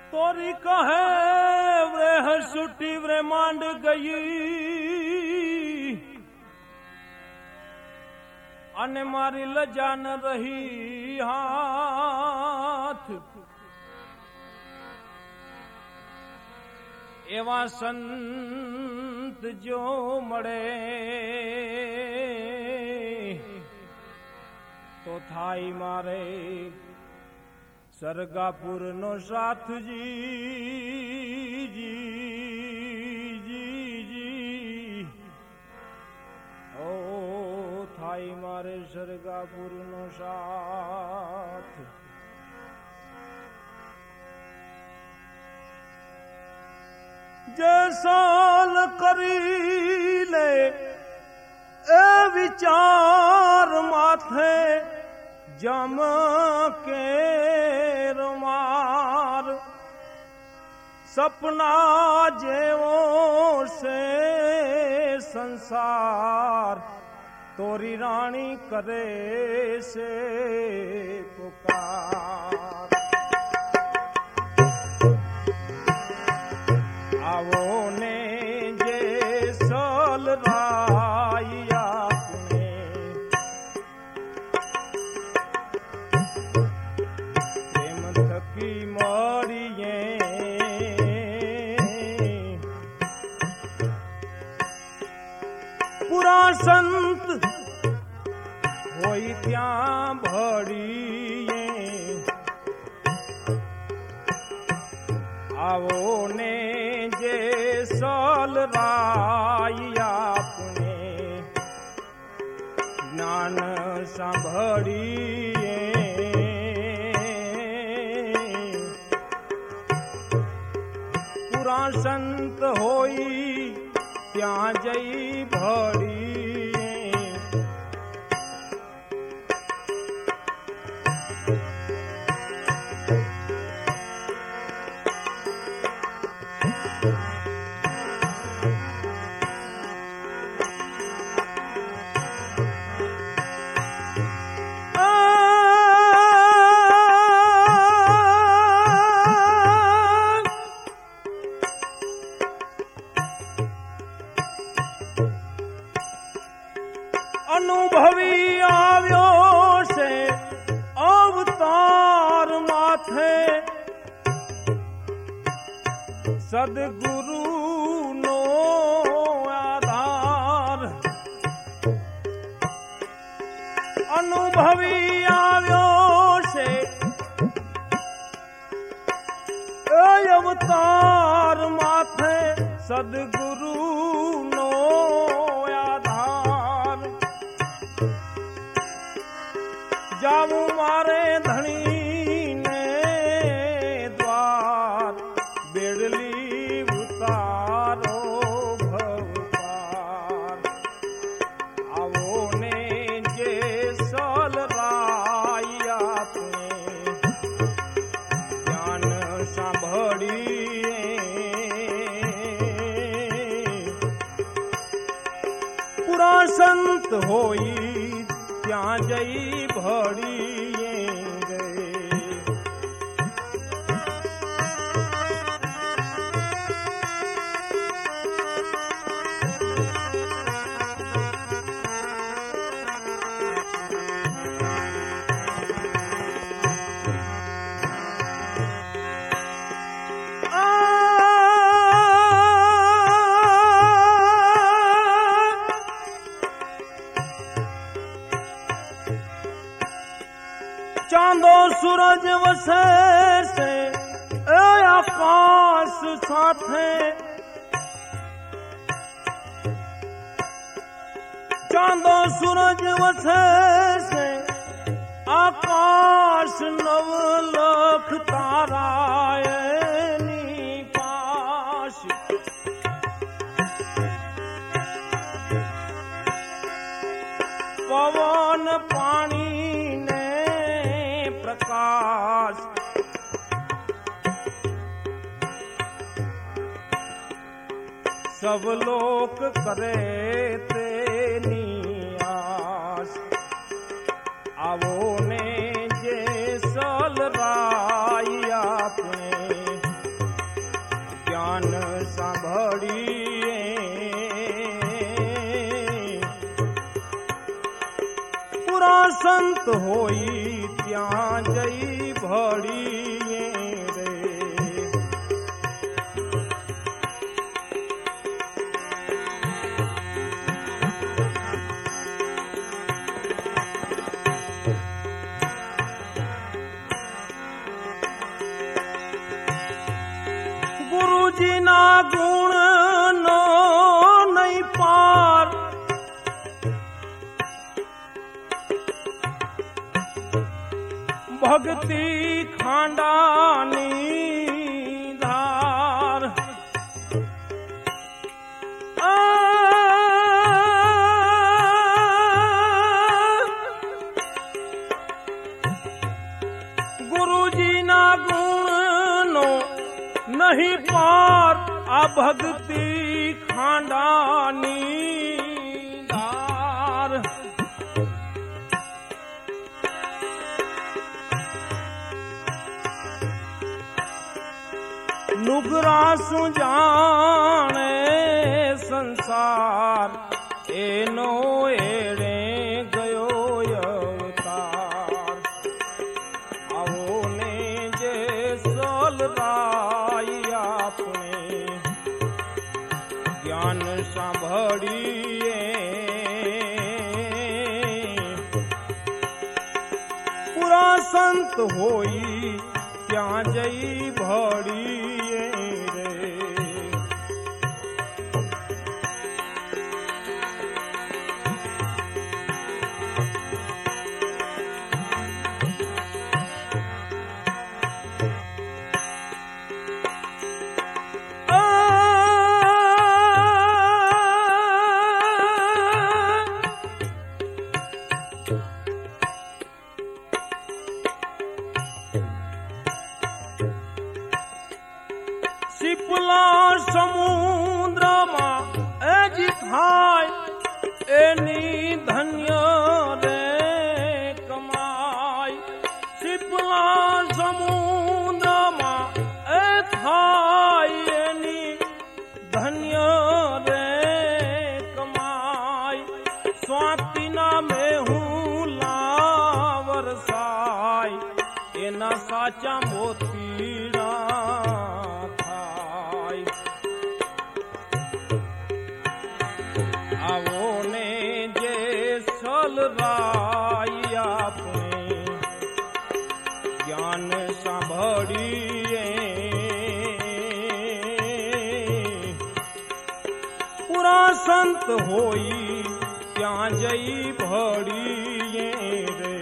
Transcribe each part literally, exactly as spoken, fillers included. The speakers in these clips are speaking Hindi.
तोरी कहे व्रेह सुटी व्रे मांड गई अने मारी लजा न रही हाथ एवा संत जो मळे तो थाई मारे सरगापुर नो साथ जी जी जी जी ओ थाई मारे सरगापुर नो साथ जैसाल करी ले ए विचार माथे जम के रुमार सपना जेवो से संसार तोरी रानी करे से पुकार आवो ने जे सल राया पूरा संत होई त्या भड़िए आवो ने जे सल राया पुने ज्ञान सांभड़िए पूरा संत होई त्या जई भड़ी अनुभवी आव्यो से अवतार माथे सदगुरु नो आधार अनुभवी आव्यो से अवतार माथे सदगुरु नो जाऊ मारे धनी ने द्वार बेड़ली उतारो भवपार आवो ने जे सल राया तुने ज्ञान सांभड़िए पूरा संत होई त्या जई भड़िए गए चांदो सूरज वसे से ए आकाश साथे चांदो सूरज वसे से आकाश नव लख तारायनी पाश पवन पानी प्रकाश सब लोक करे तेनी आस आवो ने जे सल राई आपने पूरा संत होई ત્યાં જઈ ભળીએ રે ગુરુજીના ગુણનો નહીં પાર ભક્તિ ખાંડાની ધાર ગુરુજીના ગુણનો નહીં પાર આ ભક્તિ ખાંડાની ધાર નુગરા શું જાણે સંસાર એનો એડે ગયો અવતાર આવો ને જે સલરાય આપણે જ્ઞાન સાંભળીએ પૂરા સંત હોઈ ત્યાં જઈ ભળીએ રે શીપલા સમુદ્રમાં એજી થાય એની ધન્ય રે કમાય શીપલા સમુદ્રમાં એ થાય એની ધન્ય રે કમાય સ્વાતિના મેહુલા વરસાય એના સાચા મોતીડા આવો ને જે સલરાય આપણે જ્ઞાન સાંભળીએ પૂરા સંત હોઈ ત્યાં જઈ ભળીએ રે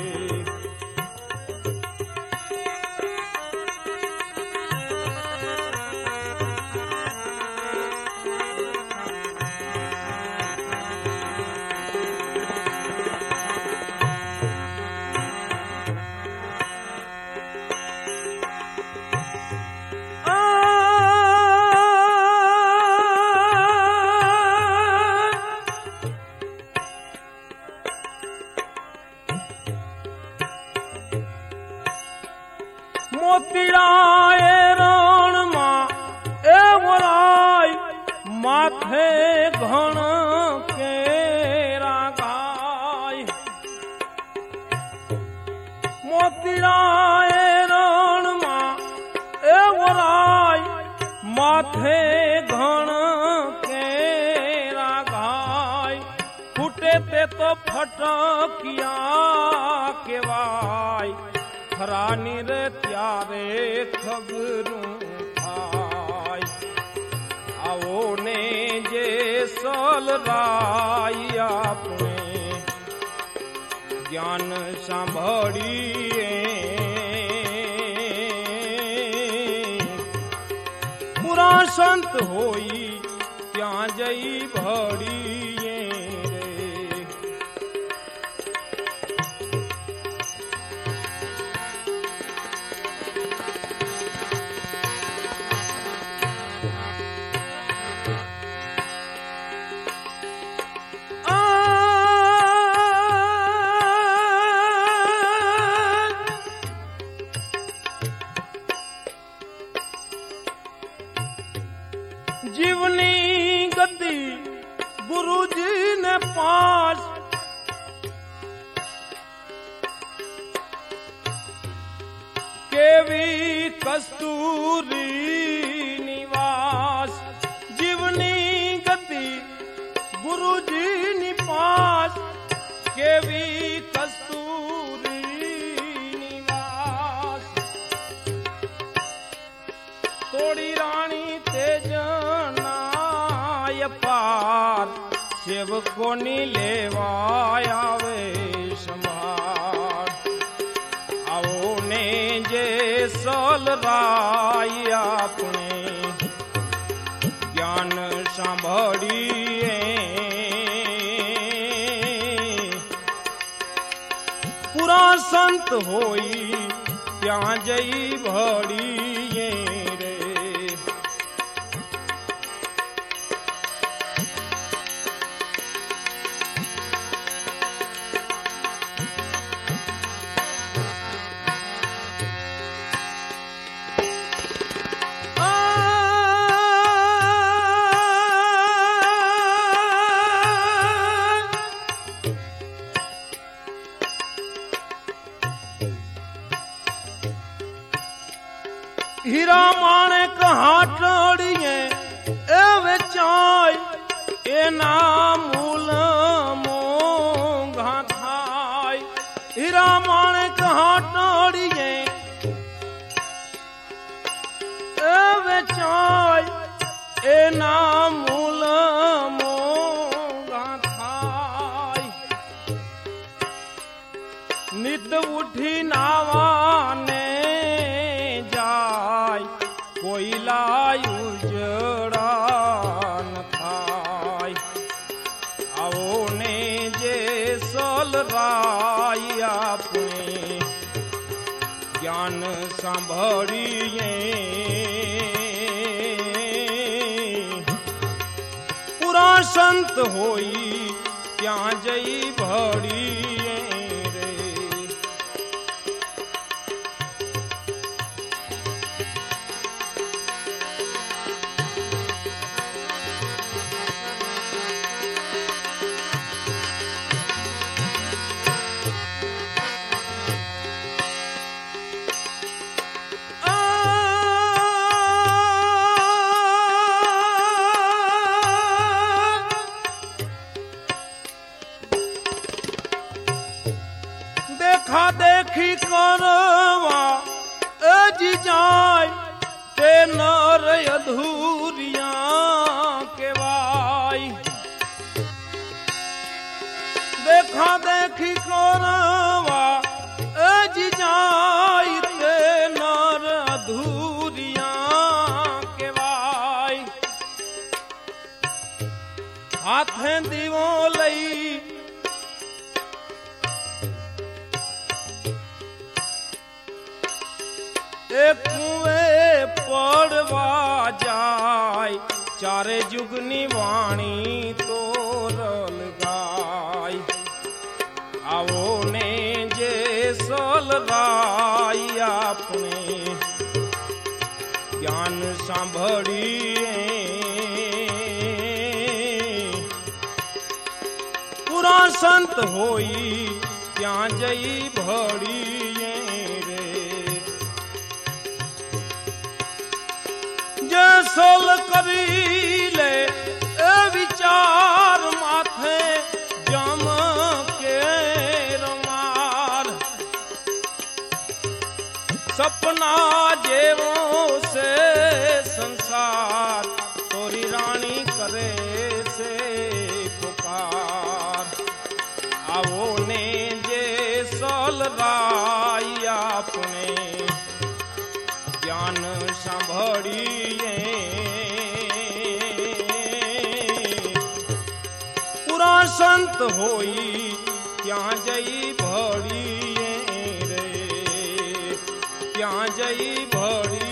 મોતીડાએ રણમાં એ વરાય માથે ઘણ કેરા ગાય મોતીડાએ રણમાં એ વરાય માથે ઘણ કેરા ગાય ફૂટે તે તો ફટકિયા કેવાય ખરાની રે ત્યારે ખબરું થાય આવો ને જે સલરાય આપણે જ્ઞાન સાંભળીએ પૂરા સંત હોઈ ત્યાં જઈ ભળીએ જીવની ગતિ ગુરુ સેવકોની લેવાય આવે સંભાળ આવો ને જે સલરાય આપણે જ્ઞાન સાંભળીએ પૂરા સંત હોઈ ત્યાં જઈ ભળીએ રે हीरा माणक हाटड़िए ए वेचाय एना मूल मोंघा थाय हीरा माणक हाटड़िए ए वेचाय एना मूल मोंघा थाय नित उठी नावाने कोयला उजड़ा न थाय आवो ने जे सलराय आपने ज्ञान सांभळीए पूरा संत होई त्या जई भळीए देखा देखी करवा अजी जाय ते नर अधूरिया केवाय देखा देखी करवा अजी जाय ते नर अधूरिया केवाय हाथे दीवो लई कुएं पड़वा जाय चारे जुगनी वाणी तोरल गाय आवो ने जे सलराय आपने ज्ञान सांभळीए पूरा संत होई त्या जई भळीए सोल करी ले ए विचार माथे जम के रमार सपना जेवो से संसार तोरी रानी करे से पुकार आवो ने जे सलराय आपने ज्ञान सांभळीए पूरा संत होई त्या जई भळीए रे त्या जई भळी